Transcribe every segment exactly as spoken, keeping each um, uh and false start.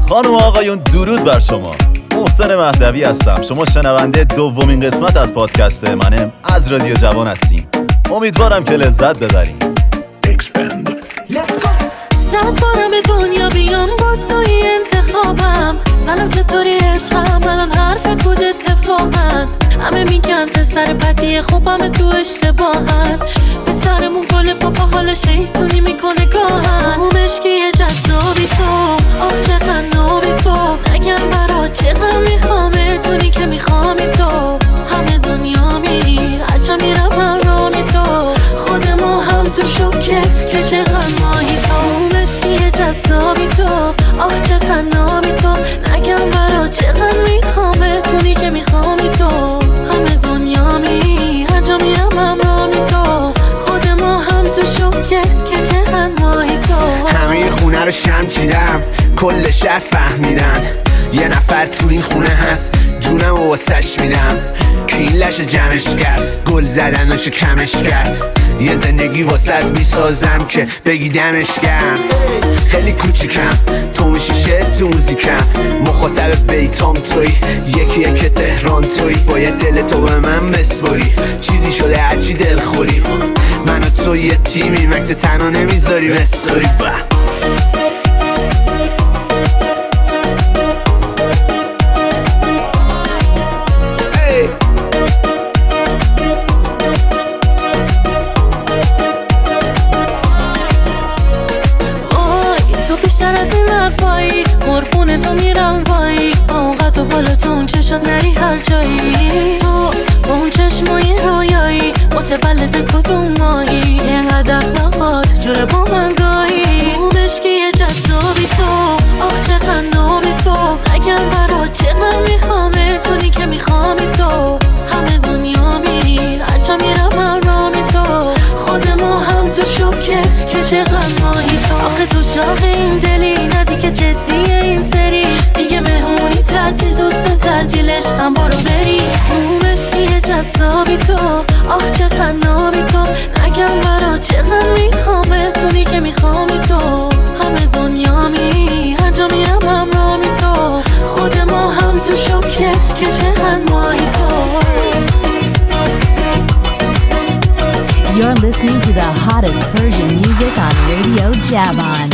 خانم و آقایون درود بر شما. محسن مهدوی هستم. شما شنونده دومین قسمت از پادکست منم از رادیو جوان هستین. امیدوارم که لذت ببرین. Expand. صد بارم به دنیا بیام با سوی انتخابم. سلام چطوری عشقم؟ الان حرفت بود اتفاقا. همه میگن پسر بدی خوبم تو اشتباهن. پسرمون گل پاپا حال شیطونی میکنه گاهن. اون مشکی جذابی تو، آخ چقدر نابی تو. نگم برات چقدر میخوامه تونی که میخوامی تو. همه دنیا میری عجب میرم برامی تو. خود ما هم تو شوکه که چقدر ماهی تو. اون مشکی جذابی تو، آخ چقدر نابی تو. نگم برات چقدر میخوامه تونی که میخوامی تو. همه دنیا میری عجب میرم برامی تو. خود ما هم تو شوکه که چقدر ماهی تو. همه خونه رو شم چیدم، کل شهر فهمیدن یه نفر تو این خونه هست، جونم و واسش میدم. که این لش جمعش کرد، گل زدناشو کمش کرد. یه زندگی واسط میسازم که بگی دمش گرم. خیلی کوچیکم، تو میشی شعر تو موزیکم. مخاطب بیتام توی، یکی یک تهران توی. باید دل تو به من بسپاری، چیزی شده هرچی دل خوری. من و تو یه تیمی، مکس تنها نمیذاری بساری. با وای قربونه تو میرم وای. آنقدر و بالا تو اون چشات نری هر جایی. تو با اون چشمای رویایی متولد کدوم مایی. اینقدر اخلاقات جوره با من گاهی. اون مشکی جذابی تو، آخ چقدر نابی تو. نگم برات چقدر میخوامه تونی که میخوامی تو. همه دنیا میری عجب میرم برامی تو. خود ما هم تو شوکه که چقدر ماهی تو. آخه تو شاق این دلی ندی که جدیه این سری. دیگه مهمونی تعطیل دوست تعطیلش هم برو بری. اون مشکی جذابی تو، آخ چقدر نابی تو. نگم برات چقدر میخوامه تونی که میخوامی تو. همه دنیا میری هر جا میرم همرامی تو. خود ما هم تو شوکه که چقدر ماهی تو. You're listening to the hottest Persian music on Radio Javan.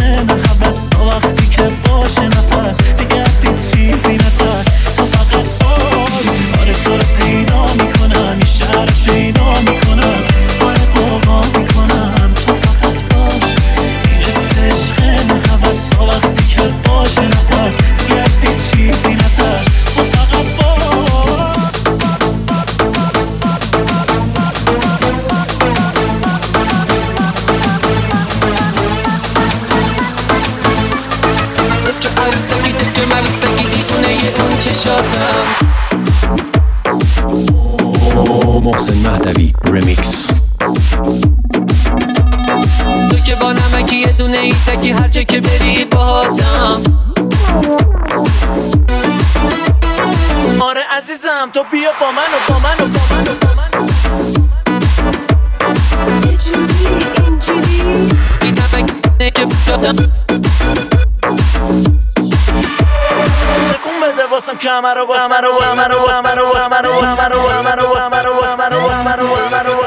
وقتی که باشه نفس دیگه از این چیزی نترس، تو فقط که ملوسکی دیوونه اون چشاتم. محسن مهدوی ریمیکس. تو که با نمکی یه دونه ای تکی هر جا که بری باهاتم. آره عزیزم تو بیا با من و با من و با من و با من یه جوری اینجوری این نمکی که بجاتم. تکون بده واسم کمر رو واسم رو واسم رو واسم رو واسم رو واسم رو واسم رو واسم رو واسم رو واسم رو واسم رو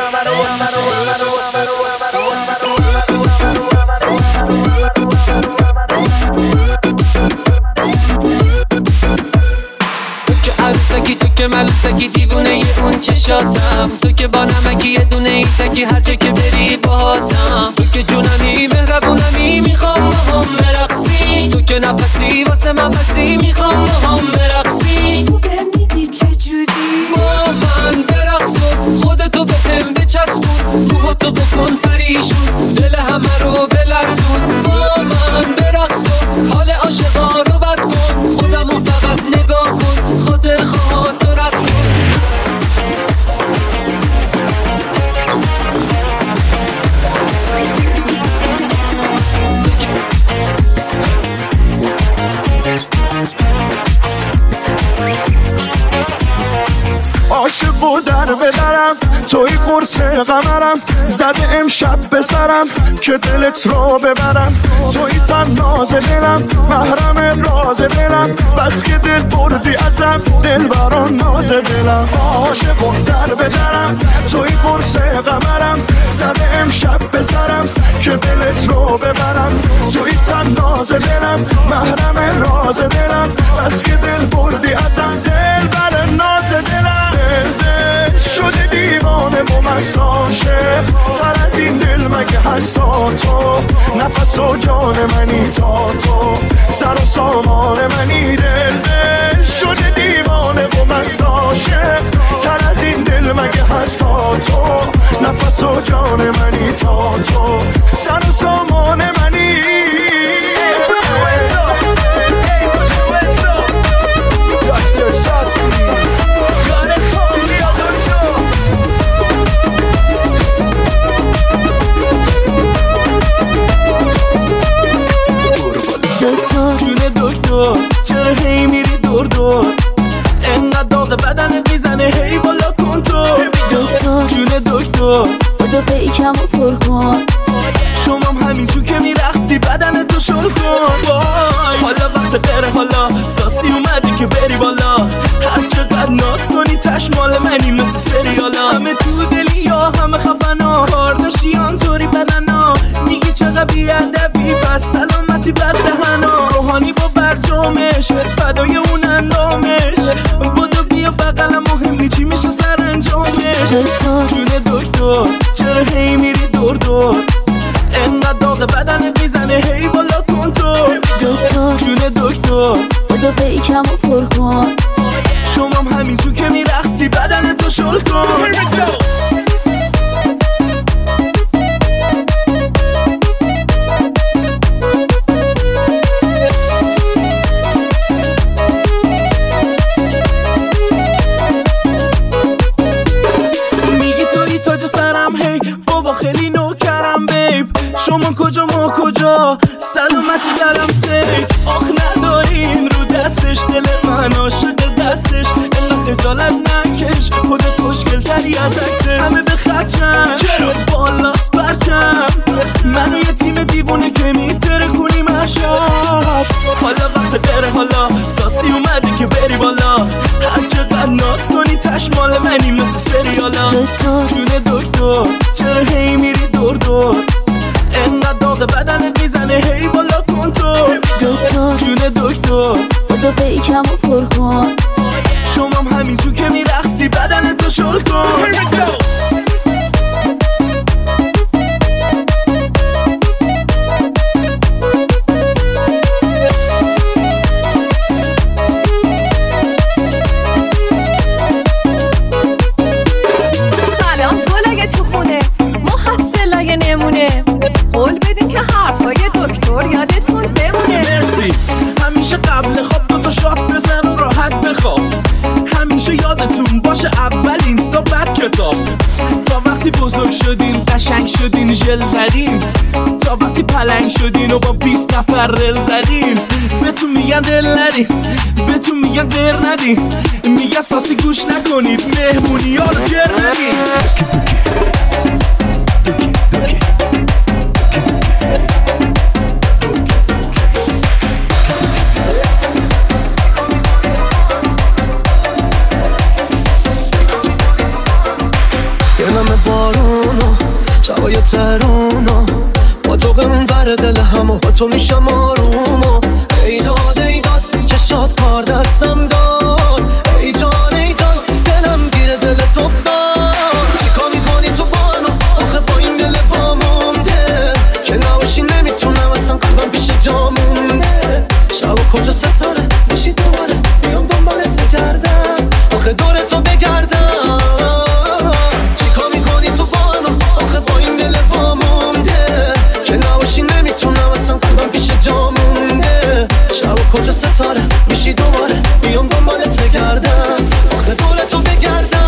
عروسکی تو که ملوسکی دیوونه ی اون چشاتم. تو که با نمکی یه دونه ای تکی هر جا که بری باهاتم. تو که جونمی مهربونمی میخوام با هم برقصی. تو که نفسی واسه من بسی میخوام با هم برقصی. تو بهم میگی چجوری با من برقص و خودتو بهم بچسبون. روحتو بکن پریشون دل همه رو بلرزون. با من برقص و حال عاشقا رو بد کن. خودمو فقط نگاه کن خاطر خواهات رو رد کن. عاشق و در بدرم توی قرص قمرم زده امشب به سرم که دلت رو ببرم. توی تن ناز دلم محرم راز دلم بس که دل بردی ازم دل بران ناز دلم. عاشق و در بدرم توی قرص قمرم زده امشب به سرم که دلت رو ببرم. توی تن ناز دلم محرم راز دلم بس که دل بردی ازم دل بران ناز دلم. شده دیوانه با مساشه تر از این دل مگه هستا تو. نفس و جان منی تا تو سر و سامان منی. دل دل شده دیوانه با مساشه تر از این دل مگه هستا تو. نفس و جان منی تا تو سر و سامان منی. جون دکتر چرا هی میری دور دور انقدر داغ بدنت میزنه هی بالا کن تو. دکتر جون دکتر بودو پیکم و پر کن. شمام همینجور که میرقصی بدنت تو شل کن. وای حالا وقت غیره حالا ساسی اومدی که بری بالا. هر چقدر ناز کنی تشمال منی مثل سریالا. همه تو دلی یا همه خفنا کارداشیان طوری بدنا. میگی چقدر بیادبی پس سلامتی بر دهنا. روحانی با برجامش فدای اون اندامش. بودو بیا بقلم مهم چی میشه سر انجامش. دکتر جون دکتر چرا هی میری دور دور انقدر داغ بدنت میزنه هی بالا کن تو. دکتر جون دکتر بودو پیکم و پر کن. شمام همینجور که میرقصی بدنت تو شل کن. میگی توی تاج سرم هی بابا خیلی نوکرم بیب. شما کجا ما کجا سلامتی دلم سیف. آخ نداریم رو دستش دل من عاشق دستش. الا خجالت نکش خودت خوشگل تری از عکسه. همه به خدشن چرا بالاست برچم منو یه تیم دیوونه که میتره کنیم اشب. حالا وقت غیره حالا ساسی اومدی که بری بالا. هر چقدر ناز کنی تشمال منی مثل سریالا. دکتر جون دکتر چرا هی میری دور دور انقدر داغ بدنت میزنه هی بالا کن تو. دکتر جون دکتر بودو پیکم و پر کن. شمام همینجور که میرقصی بدنت تو شل کن. سلام گلای تو خونه محصلای نمونه. قول بدین که حرفای دکتر یادتون بمونه. مرسی همیشه قبل اینو با بیست نفر رل زدیم. به تو میگن دل ندین، به تو میگن در ندین، میگن ساسی گوش نکنید، مهمونی ها رو گر ندین. بارونو شبای ترونو با تو قنور دل همو با تو میشم آرومو. ای داد ای داد چشات کار دستم داد، ای جان ای جان دلم گیره دلت افتاد. چیکار میکنی تو با منو آخه با این دل با مونده که نباشی نمیتونم اصلا قلبم پیش جا مونده. شبا کجا ستاره میشی دوباره میام دنبالت بگردم آخه دور تو بگردم. کجا ستاره میشی دوباره بیام دنبالت بگردم آخه دور تو بگردم.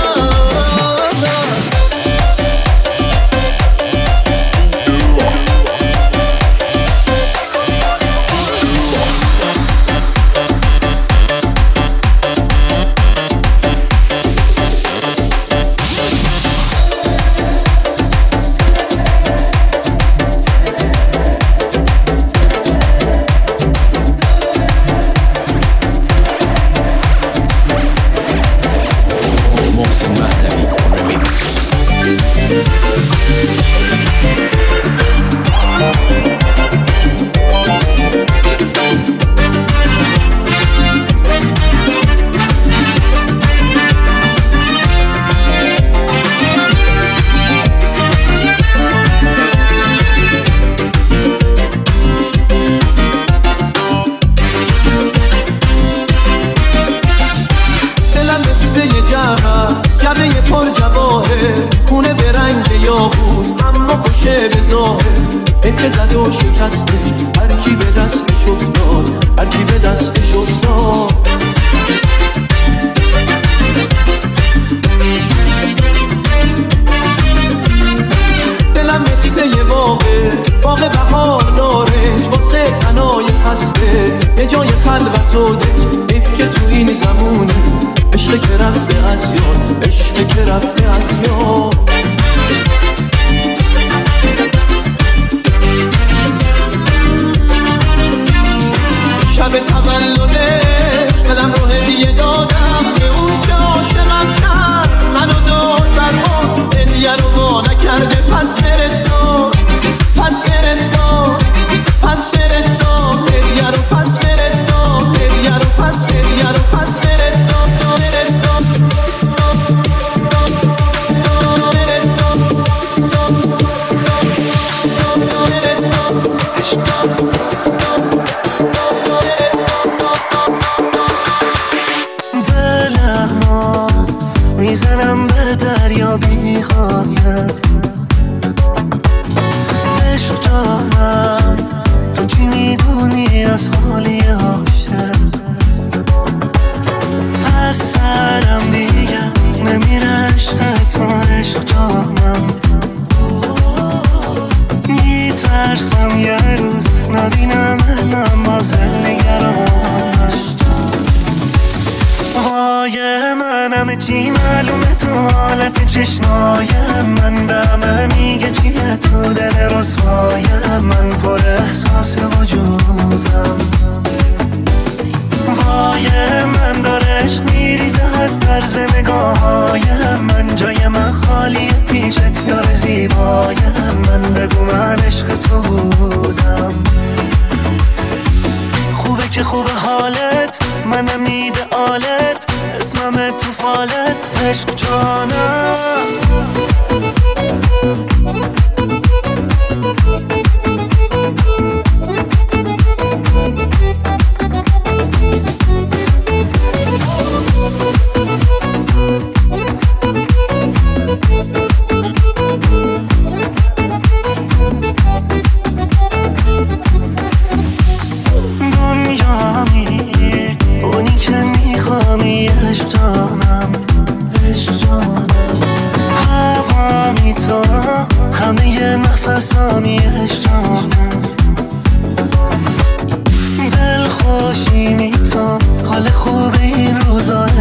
عشق جانم عشق جانم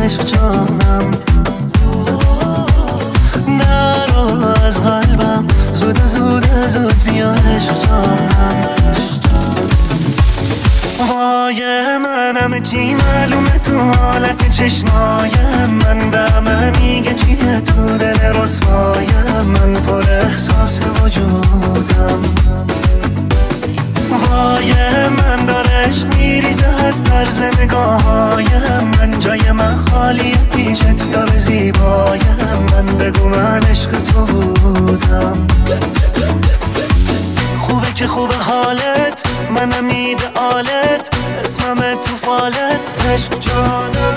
عشق جانم نرو از قلبم زود زود زود بیا عشق جانم وای منم چی معلومه تو حالت چشمایم من به همه میگه چیه تو دل رسوایم من پر احساس وجودم وای من داره عشق میریزه از طرز نگاهایم من جای من خالیه پیشت یار زیبایم من بگو من عشق تو بودم خوبه که خوبه حالت منم ایدئالت اسمم تو فالت عشق جانم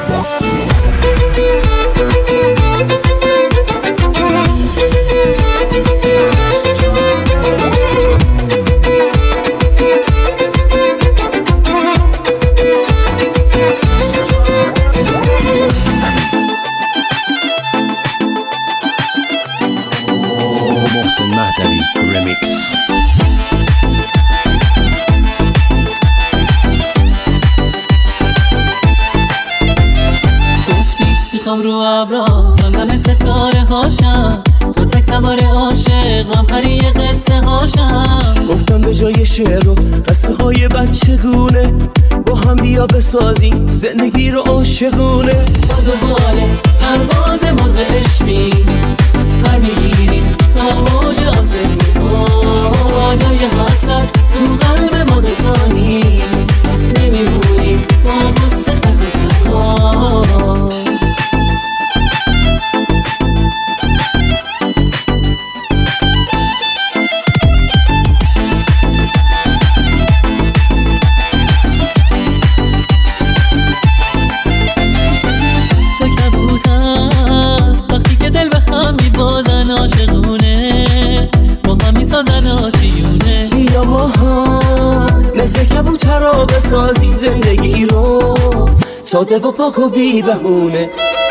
محسن مهدوی رمیکس. میخوام رو ابرا همه ستاره هاشم تو تک سوار عاشقم پری قصه هاشم گفتم به جای شعر و قصه های بچگونه با هم بیا بسازیم زندگی رو عاشقونه با دوباره پرواز مرغ عشقی پر میگیریم تا موج آسمونی ها جای حسرت تو قلب ما دوتا نیست نمیمونیم با قصه تک ها مثل کبوترا بسازیم زندگی رو ساده و پاک و بی بهونه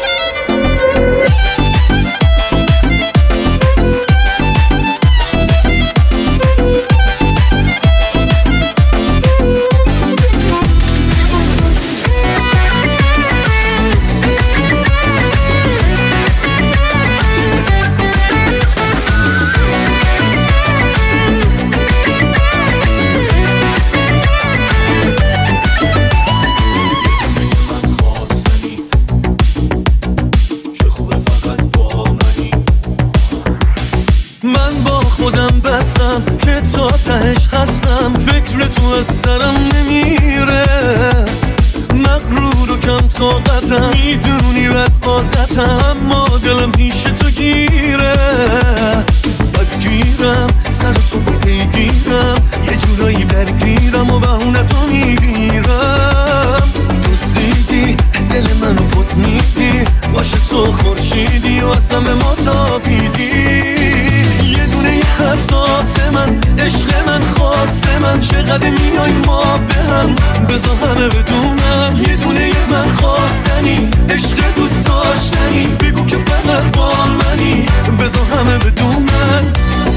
که تا تهش هستم فکر تو از سرم نمیره مغرور و کم طاقتم میدونی بد عادتم اما دلم پیش تو گیره بد گیرم سر تو پیگیرم یه جورایی درگیرم و بهونه تو میگیرم دوستیدی دل منو پس میدی باشه تو خورشیدی و اصلا به ما تابیدی یه دونه یه حساس من عشق من خواست من چقدر میای ما به هم بذار همه بدونم یه دونه یه من خواستنی عشق دوست داشتنی بگو که فقط با منی بذار همه بدونم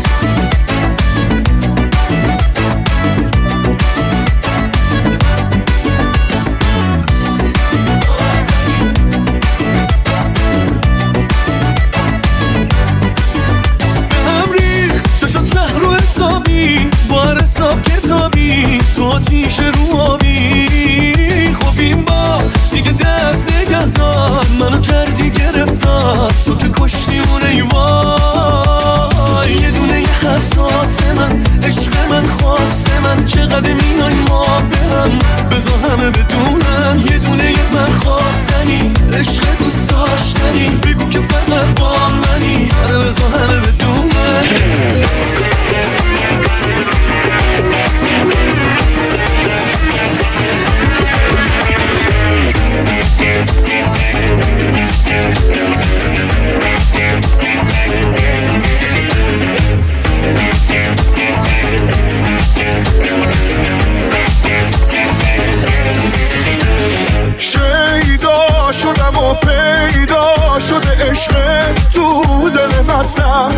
بار حساب کتابی تو آتیش رو آبی خوبیم با دیگه دست نگهدار منو کردی گرفتار تو که کشتی اون ایوان یه دونه یه حساس من عشق من خواست من چقدر میای ما به هم بذار همه بدونن یه دونه یه من خواستنی عشق دوست داشتنی بگو که فقط با منی آره بذار همه بدونن شیدا شدم و پیدا شده عشق تو دل نسم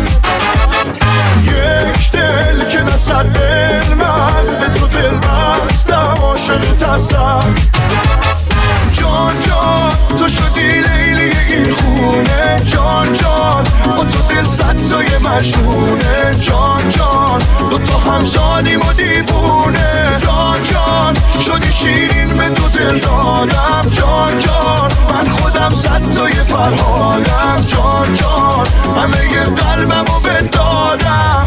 یک دل که نصد دل من به تو دل بستم عاشق تسم جان جان تو شدی لیلی این خونه جان جان با تو دل صد تای مجنونه جان جان دو تا همزادیم و دیوونه جان جان شدی شیرین به تو دل دادم جان جان من خودم صد تای فرهادم جان جان همه ی قلبم رو بدادم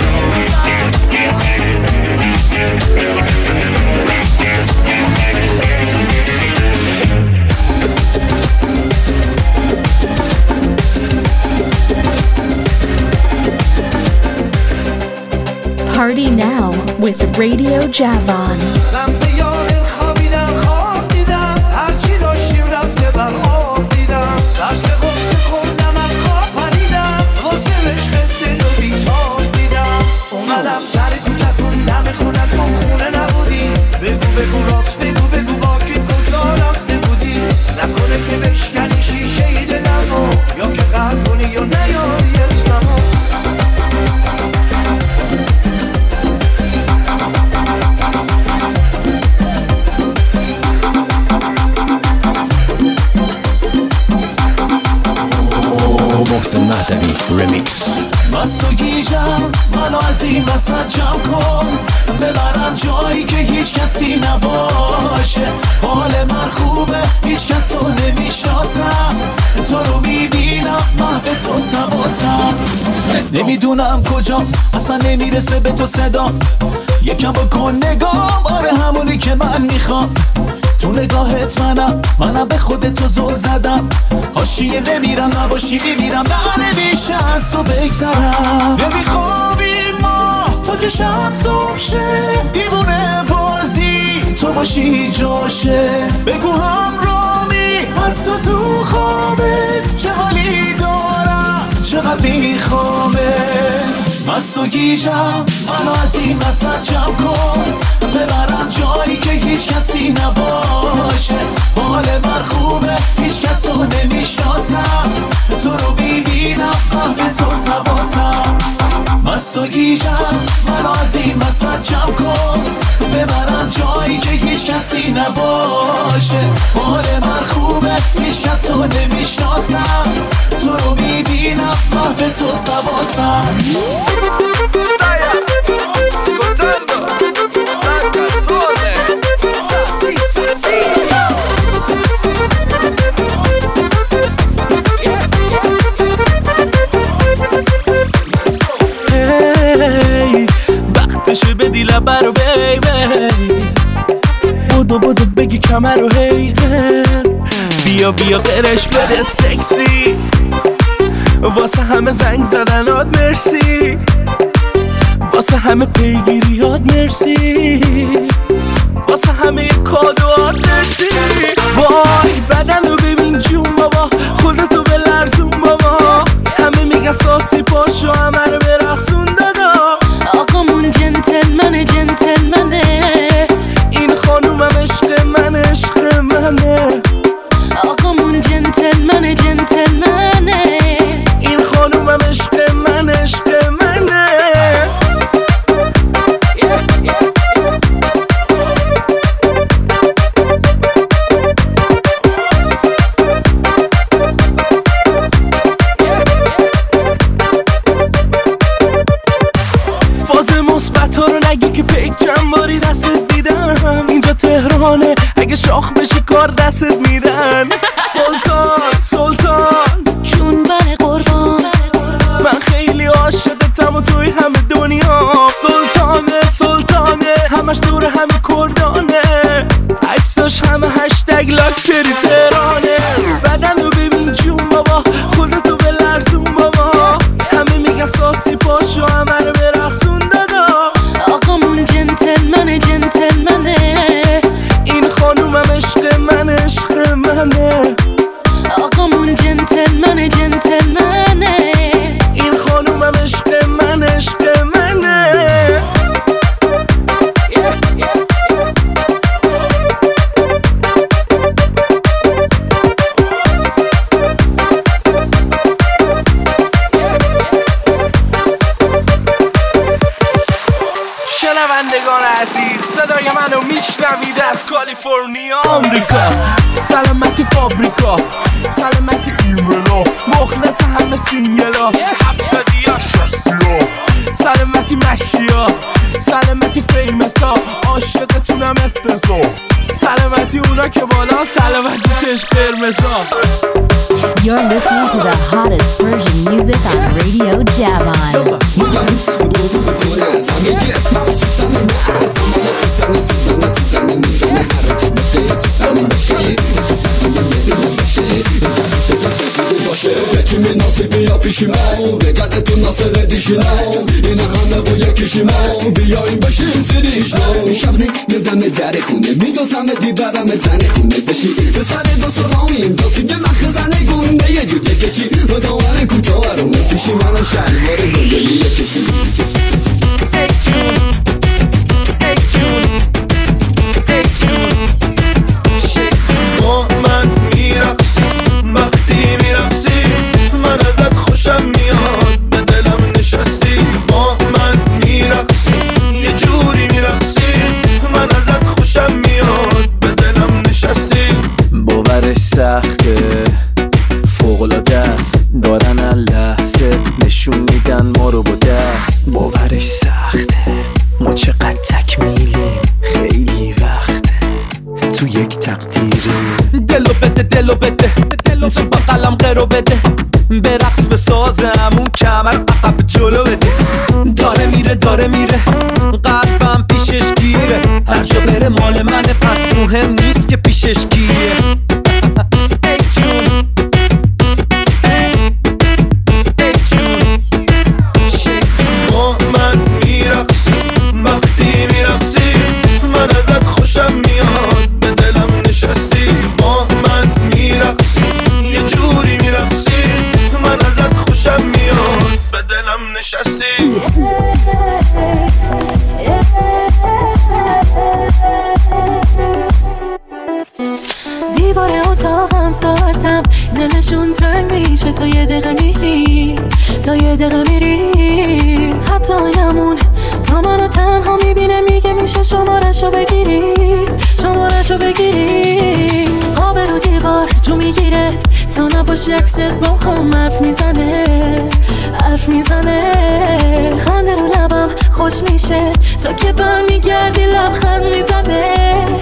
Party now with Radio Javon. من به یاد خوابیدم خواب دیدم هرچی داشتیم رفته بر آب دیدم دست غصه خوردم از خواب پریدم واسه عشق دل و بیتاب دیدم اومدم سر کوچتون دم خونتون خونه نبودی بگو بگو راست بگو بگو با کی کجا رفته بودی نکنه که بشکنی شیشه دلمو یا که قهر کنی یا نیاری اسممو محسن مهدوی رمیکس. مست و گیجم منو از این وسط جمع کن ببرم جایی که هیچ کسی نباشه حال من خوبه هیچ کس رو نمیشناسم تو رو میبینم محو تو سواسم نمیدونم کجا اصلا نمیرسه به تو صدا یکم بکن نگام آره همونی که من میخوام تو نگاهت منم منم به خودت تو زل زدم حاشیه نمیرم نباشی میمیرم نه نمیشه از تو بگذرم نمیخوابیم ما تا که شب صبح شه دیوونه بازی تو باشی جاشه بگو همرامی حتی تو خوابت چه حالی دارم چقدر میخوامت مست و گیجم منو از این وسط جمع کن ببرم جایی که هیچ کسی نباشه حال من خوبه هیچ کس رو نمیشناسم تو رو میبینم محو تو سواسم مست و گیجم منو از این وسط جمع کن ببرم جایی که هیچ کسی نباشه حال من خوبه هیچ کس رو نمیشناسم تو رو میبینم محو تو سواسم وقتشه بدی لبه رو بیبی بودو بودو بگی کمر رو هی بیا بیا برش بده سکسی واسه همه زنگ زدنات مرسی واسه همه پیگیریات مرسی واسه همه کادوات مرسی وای بدن رو ببین جون بابا خودتو به لرزون بابا همه میگن ساسی پاشو همه رو برقصون دادا آقامون جنتلمنه جنتلمنه این خانومم عشق من عشق منه آقامون جنتلمنه جنتلمنه این خانومم عشق من عشق منه که پیک جنباری دستت دیدم اینجا تهرانه اگه شاخ بشی کار دستت میدن سلطان سلطان جون بر قربان من خیلی عاشقتم و توی همه دنیا سلطانه سلطانه همش دور همه کردانه عکساش همه هشتگ لاکچری تهرانه بدن رو ببین جون بابا خودتو به لرزون بابا همه میگن ساسی پاشو همه رو برقصون دادا آقامون جنتلمنه جنتلمنه این خانومم عشق من عشق منه آقامون جنتلمنه جنتلمنه این خانومم عشق من عشق منه شنوندگان عزیز صدای من منو میشنوید از کالیفرنیا آمریکا. سلامتی فابریکا، سلامتی ایملا، مخلص همه سینگلا هفتادیا شستیا. سلامتی مشیا، سلامتی فیمسا، عاشقتونم افتضا. سلامتی اونا که بالا، سلامتی چشم قرمزا. You're listening to the hottest Persian music on Radio Javon. Kimi nasibi yapışıma Regaletun nasıl edişine Yine hamle bu yakışıma Biyayım başım sirişna Şabni neden mezare khune Midosam dibaram zane khune beshi Besare dosto ramim Dosti ge man khazane gunde Ye jute keshi Odaware kutawaro Fishimanam shani Vare gunde Ye keshi Hey June Hey June Hey June با من میرقصی وقتی میرقصی من ازت خوشم میاد به دلم نشستی. با من میرقصی یه جوری میرقصی من ازت خوشم میاد به دلم نشستی. باورش سخته فوق‌العاده است دارن لحظه نشون میدن ما رو با دست. باورش سخته ما چقدر تکمیلیم خیلی وقته تو یک تقدیری. دلو بده دلو بده تو بقلم غیرو بده برقص به سازم اون کمر عقب جلو بده. داره میره داره میره قلبم پیشش گیره هر جا بره مال منه پس مهم نیست که پیشش گیره. ای جون ای جون با من میرقصی وقتی میرقصی من ازت خوشم میاد به دلم نشستی. با من میرقصی یه جوری میرقصی من ازت خوشم میاد به دلم نشستی. دیوار اتاقم ساعتم دلشون تنگ میشه تا یه دقیقه میری تا یه دقیقه میری حتی نمون تا منو تنها میبینه میگه میشه شمارشو بگیری شمارشو بگیری. آب رو دیوار جو میگیره تا نباشی عکست با هم حرف میزنه حرف میزنه. خنده رو لبم خوش میشه تا که برمیگردی لبخند میزنه.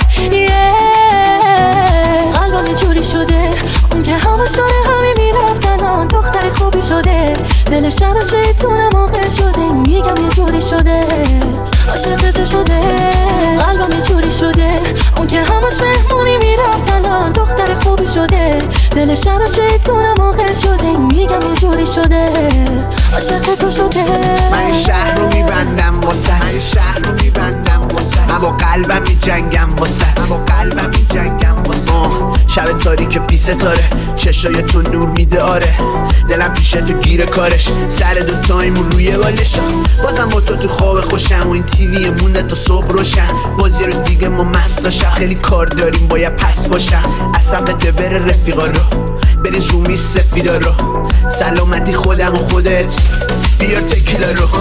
قلبم یه جوری شده اون که همش داره همین میرفتن آن دختر خوبی شده دلش شب شیطونه موقع شده میگم یه جوری شده عاشق تو شده. قلبم یه جوری شده اون که همش مهمونی میرفتن آن دختر خوبی شده دلش شب شیطونه موقع شده میگم یه جوری شده عاشق تو شده. من شهر رو میبندم واسه من شهر رو میبندم واسه من با قلبم میجنگم واسه من با قلبم میجنگم واسه. شب تاریک بی ستاره چشای تو نور میده آره دلم پیشه تو گیر کارش سر دو تایمون روی بالشم بازم با تو تو خواب خوشم و این تیوی مونده تا صبح روشن بازی رو زیگه ما مستاشم خیلی کار داریم باید پس باشم اصلا بده بره رفیقا رو برین رومی سفیدا رو سلامتی خودم و خودت بیار تکیلا رو.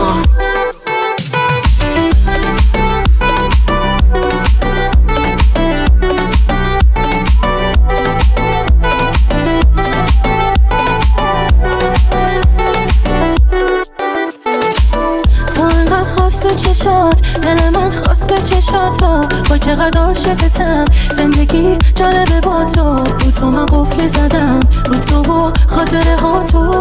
چشات دل من خواسته چشاتو با چقدر عاشقتم زندگی جالبه با تو رو تو من قفلی زدم رو تو و خاطره ها تو.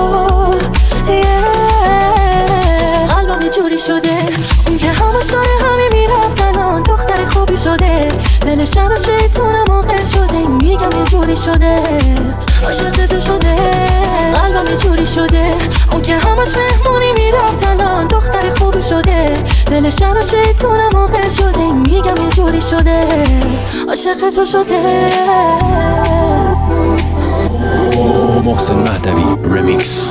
قلبم یه جوری شده اون که همش داره همین میرفتن آن دختر خوبی شده دلش شب شیطونه موقع شده میگم یه جوری شده عاشق تو شده. قلبم یه جوری شده اون که همش مهمونی میرفتن آن دختر خوبی شده دلش شب شیطونه موقع شده میگم یه جوری شده عاشق تو شده. محسن مهدوی رمیکس.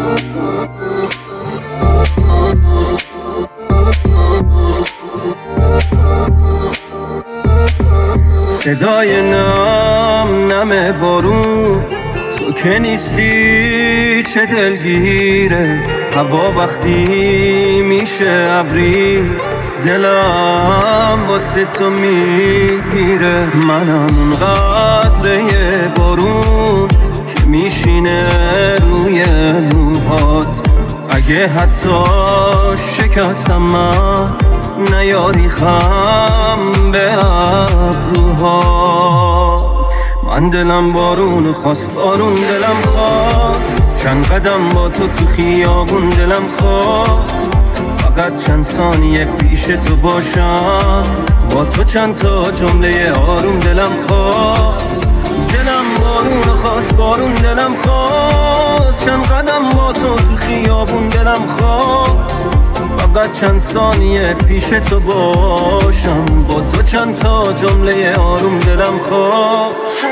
صدای نم نم بارون تو که نیستی چه دلگیره هوا وقتی میشه ابری دلم واسه تو میگیره. منم اون قطره بارون که میشینه روی موهات. اگه حتی شکستم من نیاری خم به ابروهات. من دلم بارون خواست، بارون دلم خواست، چند قدم با تو تو خیابون دلم خواست. فقط چند ثانیه پیش تو باشم، با تو چند تا جمله آروم دلم خواست. دلم بارون خواست، بارون دلم خواست، چند قدم با تو تو خیابون دلم خواست. فقط چند ثانیه پیش تو باشم، با تو چند تا جمله آروم دلم خواست.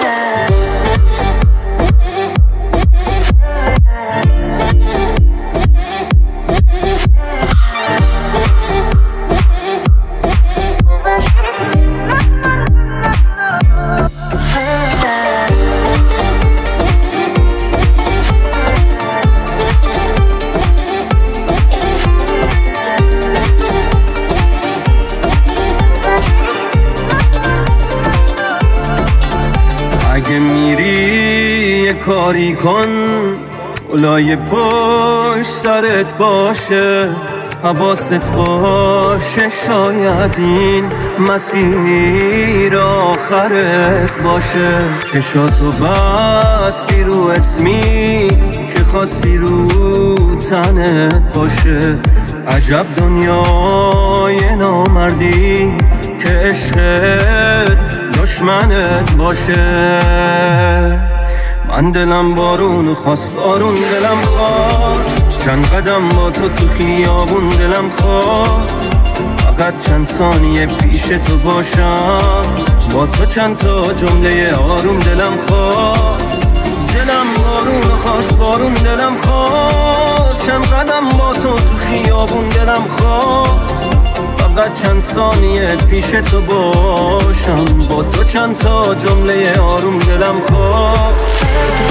اگه میری کاری کن اولای پشت سرت باشه، حواست باشه شاید این مسیر آخرت باشه. چشاتو بستی رو اسمی که خواستی رو تنت باشه. عجب دنیای نامردی که عشقت دشمنت باشه. من دلم بارون خواست، بارون دلم خواست، چند قدم با تو تو خیابون دلم خواست. فقط چند ثانیه پیش تو باشم، با تو چند تا جمله آروم دلم خواست. دلم بارون خواست، بارون دلم خواست، چند قدم با تو تو خیابون دلم خواست. فقط چند ثانیه پیش تو باشم، با تو چند تا جمله آروم دلم خواست.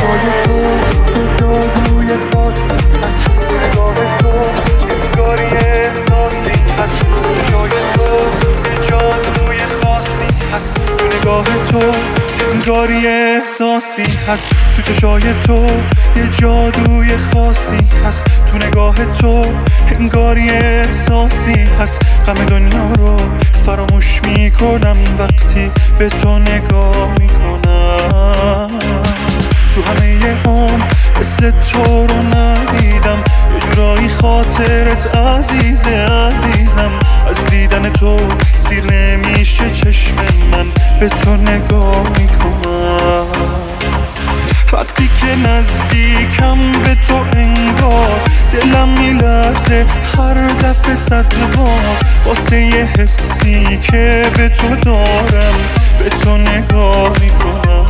نگاه تو انگاری احساسی هست، تو چشای تو یه جادوی خاصی هست. تو نگاه تو انگاری احساسی هست، غم دنیا رو فراموش میکنم وقتی به تو نگاه میکنم. تو همه عمر مثل تو رو ندیدم، یه جورایی خاطرت عزیزه عزیزم. از دیدن تو سیر نمیشه چشم من، به تو نگاه میکنم. وقتی که نزدیکم به تو انگار دلم میلرزه هر دفعه صد بار، واسه یه حسی که به تو دارم به تو نگاه میکنم.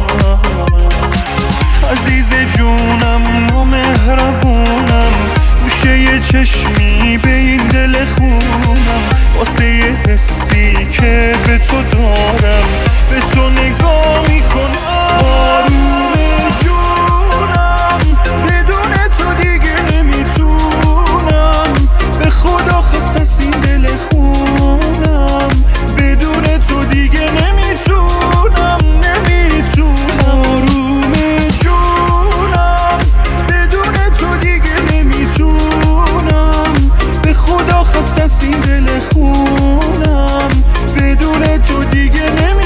عزیز جونم و مهربونم، گوشه یه چشمی به این دل خونم، واسه یه حسی که به تو دارم به تو نگاه میکنم. آروم جونم بدون تو دیگه نمیتونم، به خدا خسته از این دل خونم، بدون تو دیگه نمیتونم نمیتونم. آروم جونم بدون تو دیگه نمیتونم، به خدا خسته از این دل خونم، بدون تو دیگه نمیتونم.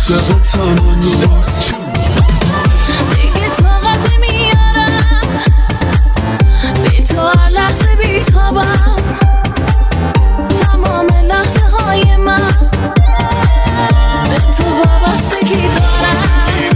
سقط منوس دیگه طاقت نمیارم بی تو هر لحظه بی تابم تمام لحظه های من به تو وابستگی دارم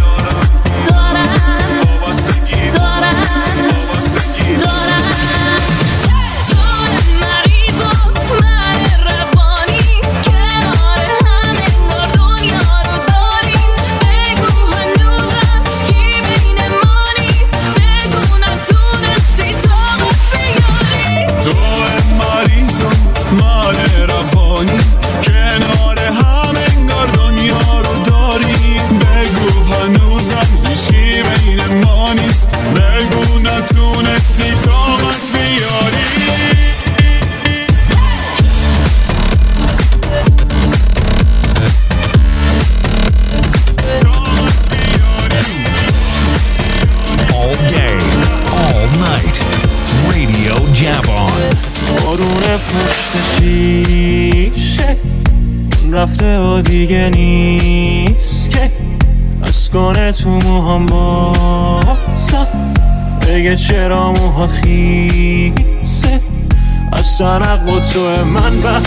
رفته و دیگه نیست که از کنه تو موهام باسم بگه چرا موهات خیسه از سرق و تو من بد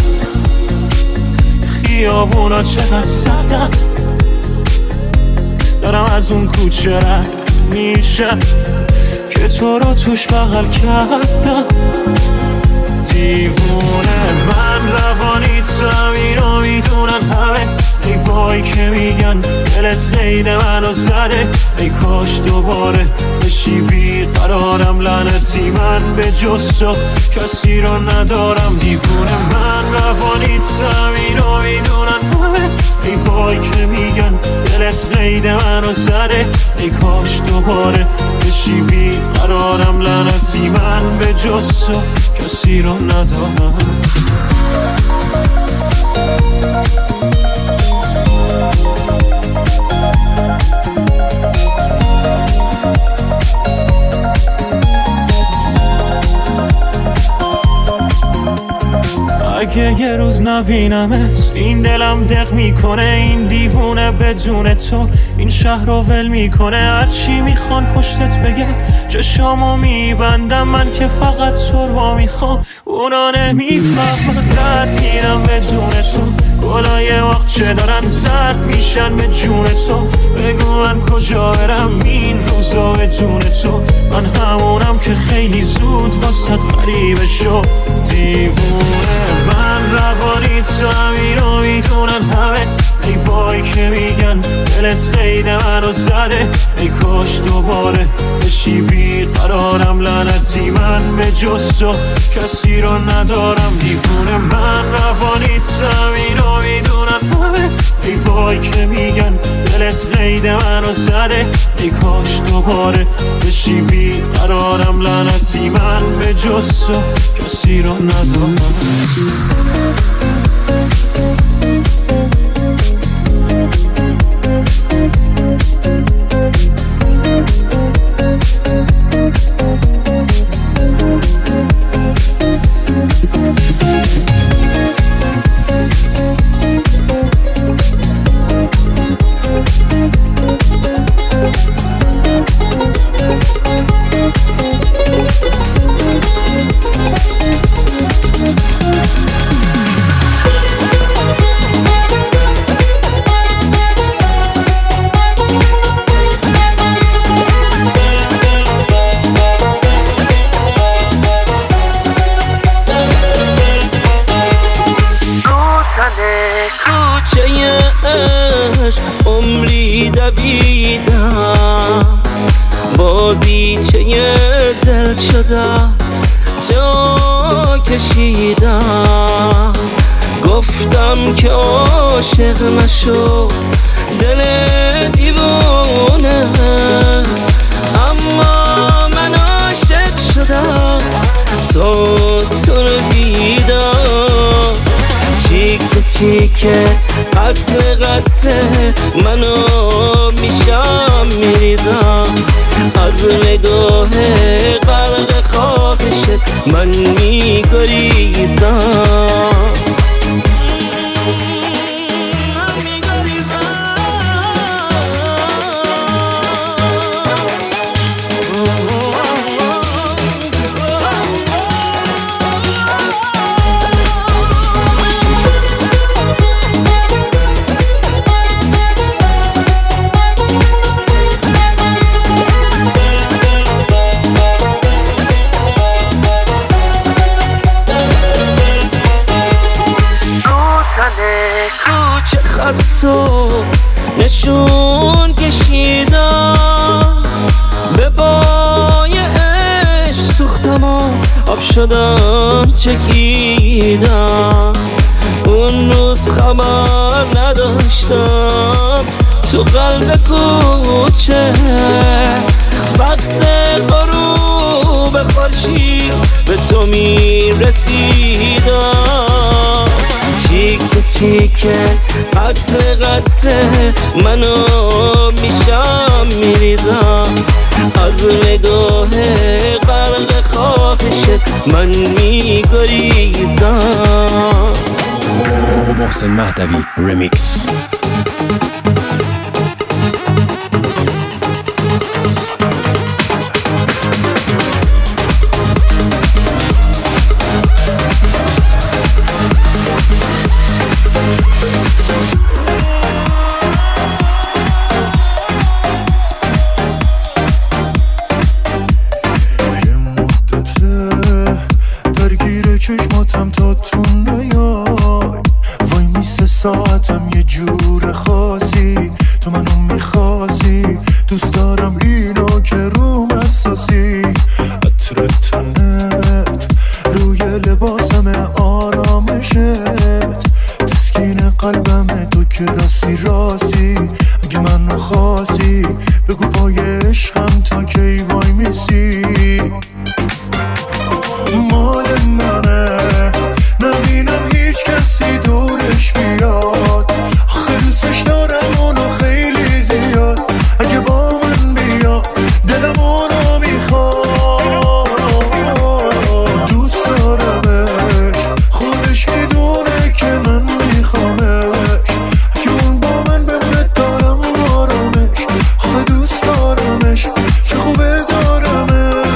خیابونا چقدر سردم دارم از اون کوچه رد میشم که تو رو توش بغل کردم دیوونه من روانی تو اینو میدونن همه ای وای که میگن دلت قید منو زده ای کاش دوباره بشی بیقرارم لعنتی من به جز تو کسی رو ندارم دیوونه من روانی تو اینو میدونن همه ای وای که میگن دلت قید منو زده ای کاش دوباره بشی بیقرارم لعنتی من به جز تو کسی رو ندارم اگه یه روز نبینمت این دلم دق میکنه این دیوونه بدون تو این شهر رو ول میکنه هرچی میخوان پشتت بگن چشامو میبندم من که فقط تو رو میخوام اونا نمیفهمن رد میرم بدون تو گلای وقت چه دارن زرد میشن به جون تو بگو من کجا برم این روزا بدون تو من همونم که خیلی زود واسه غریبه شد دیوونه من روانی تو اینو میدونن همه ای وای که میگن دلت قید منو زده ای کاش دوباره بشی بیقرارم لعنتی من به جز تو کسی رو ندارم دیوونه من روانی تو اینو میدونن همه ای وای که میگن دلت قید منو زده ای کاش دوباره بشی بیقرارم لعنتی من به جز تو کسی رو ندارم عمری دویدم بازیچه دل شدم جا کشیدم گفتم که عاشق نشو دل دیوونه اما من عاشق شدم تو تو رو دیدم چیک چیکه قطره قطره منو میشم میریزم از نگاه غرق خواهشت من میگریزم نشون کشیدم، به پای عشق سوختم و آب شدم چکیدم. اون روز خبر نداشتم تو قلب کوچه وقت غروب خورشید به تو میرسیدم. چیک چیک قطره قطره منو میشم میریزم، از نگاه غرق خواهشت من میگریزم. محسن مهدوی رمیکس. ساعتم یه جور خاصی تو منو میخواستی، دوست دارم اینو که روم اساسی. عطر تنت روی لباسم آرامشت، تسکین قلبم تو که راستی راستی. اگه منو خواستی بگو پای عشقم تا کی وای میسی. مال منه نبینم هیچ کسی دورش بیاد، آخه دوستش دارم اونو خیلی زیاد. اگه با من بیاد دلم اونو میخواد، دوست دارمش خودش میدونه که من میخوامش. اگه اون با من بمونه دارم آرامش، آخه دوست دارمش که خوبه دارمش.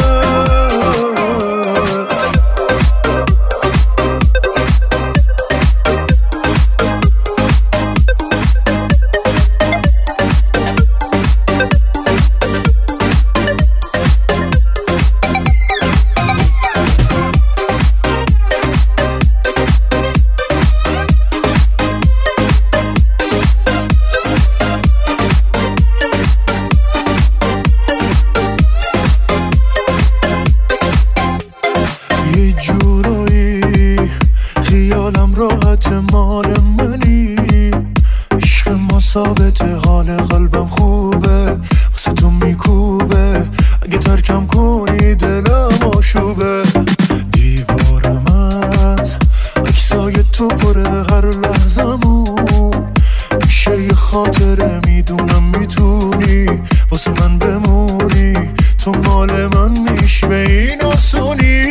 یه جورایی خیالم راحت مال منی، عشق ما ثابته حال قلبم خوبه واسه تو میکوبه. اگه ترکم کنی دلم آشوبه، دیوارم از عکسای تو پره هر لحظمون میشه یه خاطره. میدونم میتونی واسه من بمونی، تو مال من میشی به این آسونی.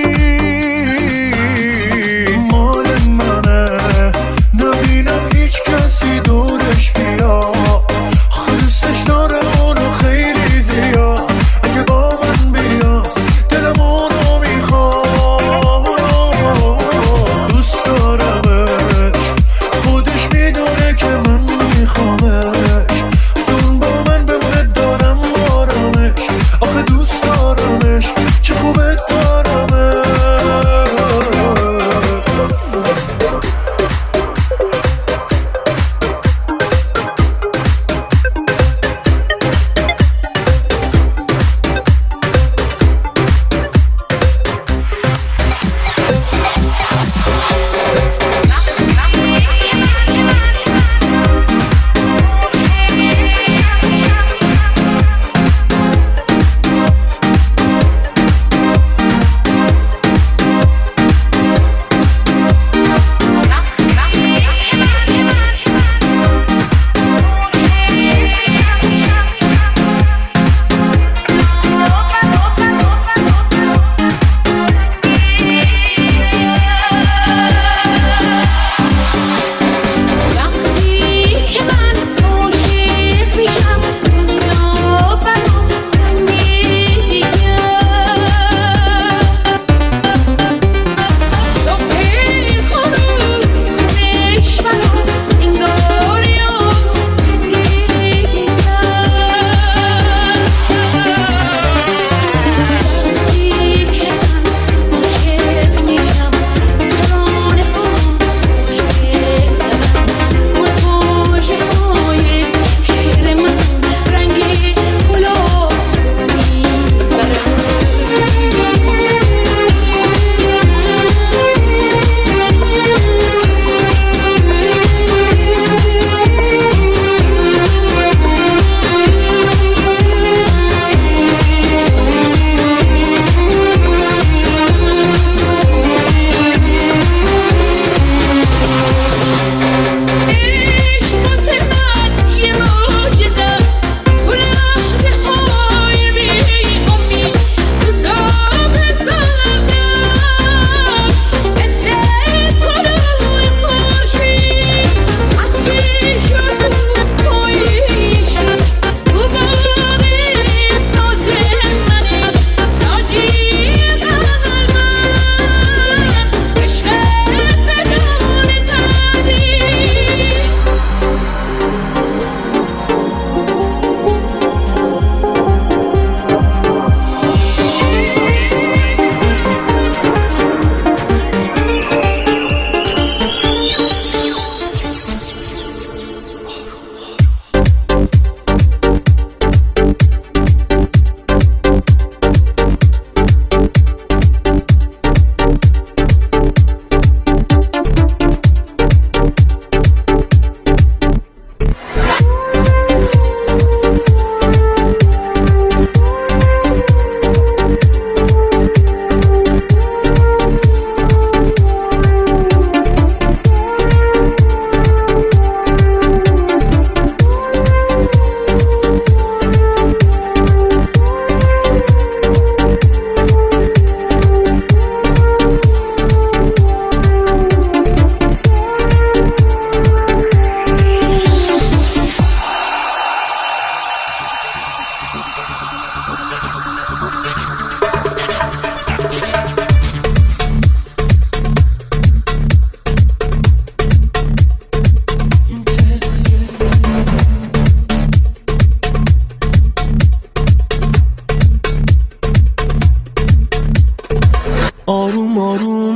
مال منه نبینم هیچ کسی دورش بیاد، آخه دوستش دارم اونو خیلی زیاد. اگه با من بیاد دلم اونو میخواد،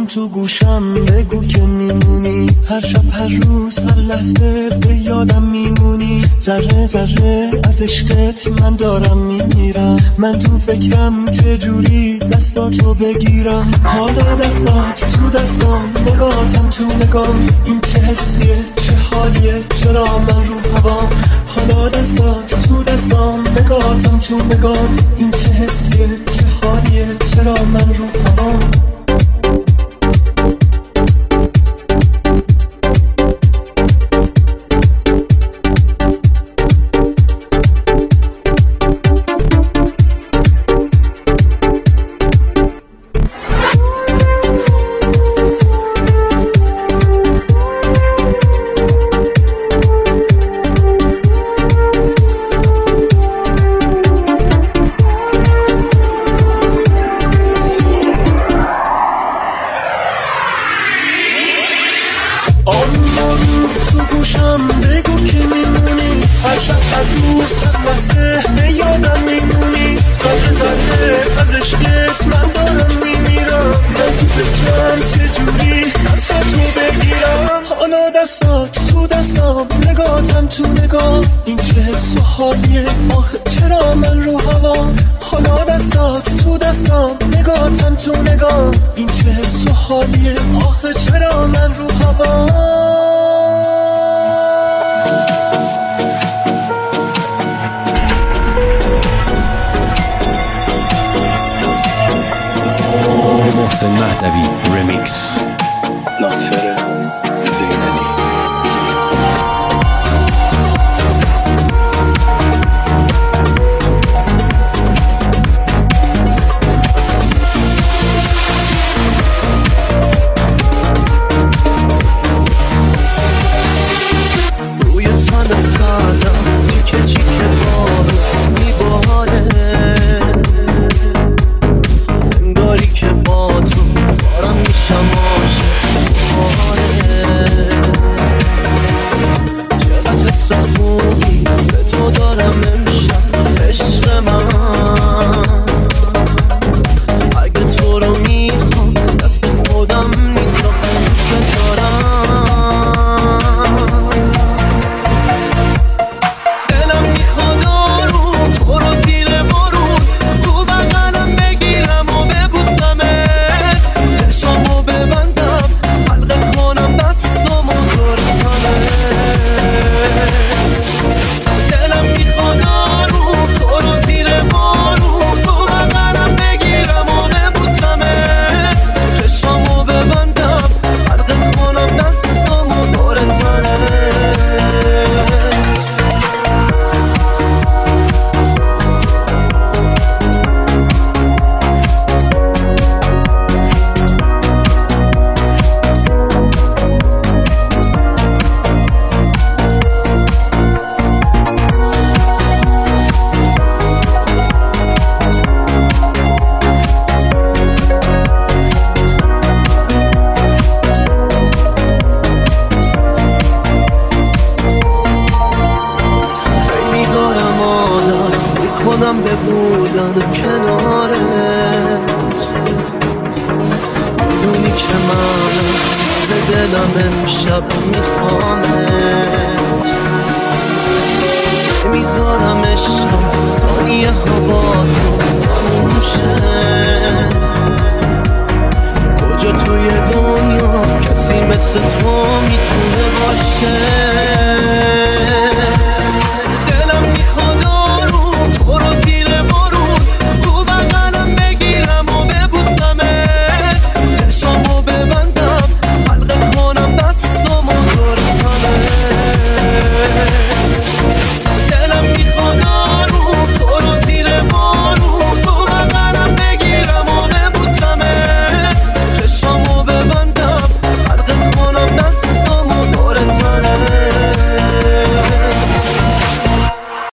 تو گوشم بگو که میمونی، هر شب هر روز هر لحظه به یادم میمونی. ذره ذره از عشقت من دارم میمیرم، من تو فکرم چجوری دستاتو بگیرم. حالا دستات تو دستام، نگاهتم تو نگام، این چه حسیه چه حالیه چرا من رو هوام. حالا دستات تو دستام، نگاهتم تو نگام، این چه حسیه چه حالیه چرا من رو هوام. محسن مهدوی رمیکس. ناصر زینلی. روی تن سردم چیکه چیکه بارو میباره، انگاری که با تو دارم میشم عاشق. چقدر صبوری به تو دارم امشب عشق من. اگه تو رو میخوام دست خودم نیست رو قصه دارم. دلم میخواد آروم تو رو زیر بارون تو بغلم بگیرم و ببوسمت، چشمو ببندم حلقه کنم دستم و دور تنت. دلم میخواد آروم تو رو زیر بارون تو بغلم بگیرم و ببوسمت، چشمو ببندم حلقه کنم دستم و دور تنت. خیلی دارم عادت میکنم به بودن کنارت، میدونی که من به دلم امشب میخوامت. میذارم عشقم ثانیه ها با تو تموم شه. کجا توی دنیا کسی مثل تو میتونه باشه؟